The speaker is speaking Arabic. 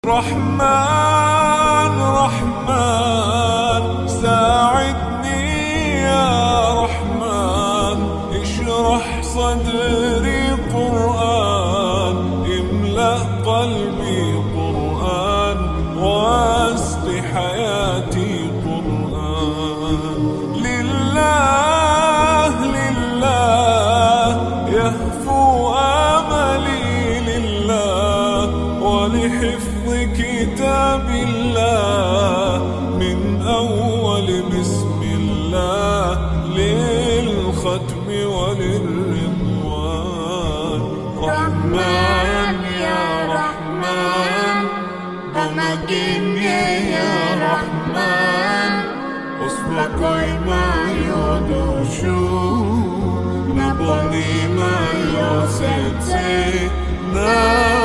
رحمن رحمن ساعدني يا رحمن، اشرح صدري قرآن، املأ قلبي قرآن، واسق حياتي قرآن. لله لله يهفو آملي لله، ولحفظ كتاب الله من أول بسم الله للختم وللرضوان. رحمن يا رحمن بمجيني يا رحمن، أسبقي ما يدوشو نبني ما يوسيتي